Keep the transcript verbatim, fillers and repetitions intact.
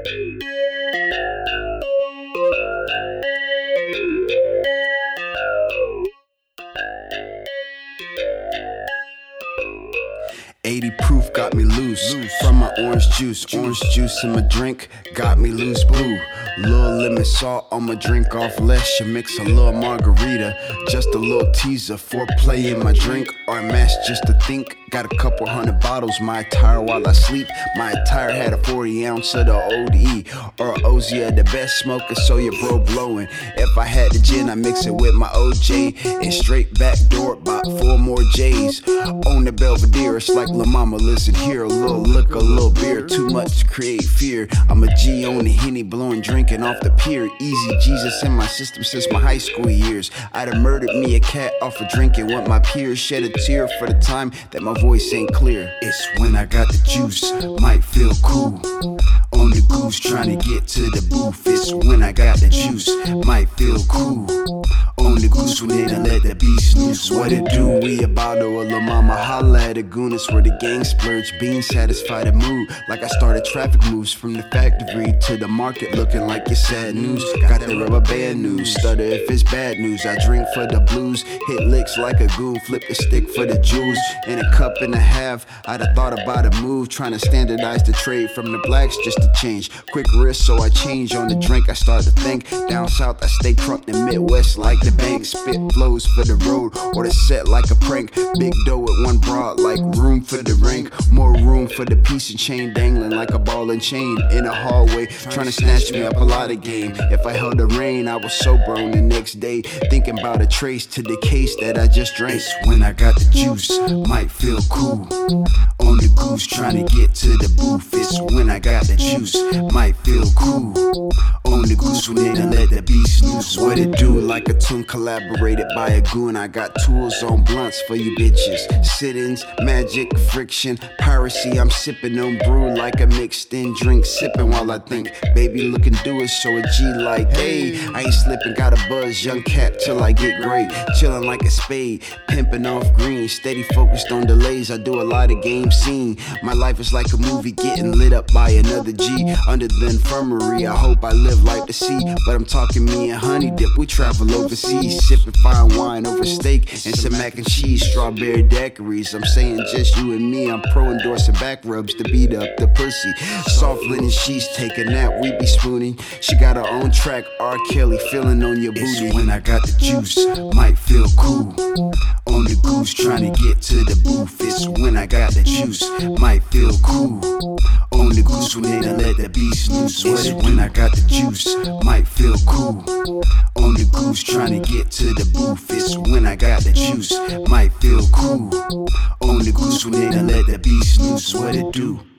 eighty proof got me loose from my orange juice. Orange juice in my drink got me loose blue. Little lemon salt on my drink off less. You mix a little margarita, just a little teaser. Foreplay in my drink or mash just to think. Got a couple hundred bottles, my attire while I sleep. My attire had a forty ounce of the O D E or O Z A, the best smoker, so your bro blowing. If I had the gin, I mix it with my O J and straight back door about four more J's. On the Belvedere, it's like La Mama, listen here, a little liquor, a little beer, too much to create fear. I'm a G on the Henny, blowing, drinking off the pier. Easy Jesus in my system since my high school years. I'd have murdered me a cat off of drinking with my peers. Shed a tear for the time that my voice ain't clear. It's when I got the juice, might feel cool. On the goose, trying to get to the booth. It's when I got the juice, might feel cool. On the goose, when they done let the beast loose. What it do? We about to a La Mama, holla at a goon. It's where the gang splurge, being satisfied the mood. Like I started traffic moves from the factory to the market, looking like it's sad news. Got the rubber band news, stutter if it's bad news. I drink for the blues, hit licks like a goon, flip the stick for the jewels. In a cup and a half, I'd have thought about a move, trying to standardize the trade from the blacks just to change. Quick wrist, so I change on the drink. I start to think down south, I stay crunk the Midwest like the bank. Spit flows for the road or the set like a prank. Big dough with one broad, like room for the rank. More room for the piece and chain dangling like a ball and chain in a hallway, trying to snatch me up a lot of game. If I held the rain, I was sober on the next day, thinking about a trace to the case that I just drank. It's when I got the juice, might feel cool. On the goose, trying to get to the booth. It's when I got the juice, might feel cool. On the goose, when they done let the beast loose. What it do? Like a tune collaborated by a goon. I got tools on blunts for you bitches. Sit-ins, magic, friction, piracy. I'm sipping on brew like a mixed in drink, sipping while I think. Baby looking do it, so a G like, hey, I ain't slipping, got a buzz, young cat till I get great. Chilling like a spade, pimping off green, steady focused on delays. I do a lot of game scene. My life is like a movie getting lit up by another G. Under the infirmary, I hope I live life to see. But I'm talking me and Honey Dip, we travel overseas, sipping fine wine over steak and some mac and cheese, strawberry daiquiris. I'm saying just you and me, I'm pro endorsing back rubs to beat up the pussy. Soft linen sheets, take a nap, we be spooning. She got her own track, R. Kelly, feeling on your booty. It's when I got the juice, might feel cool. On the goose, trying to get to the booth. It's when I got the juice, might feel cool. On the goose, when they done let the beast loose. It's when I got the juice, might feel cool. On the goose, trying to get to the booth. It's when I got the juice, might feel cool. On the goose, when they done let the beast loose. What it do?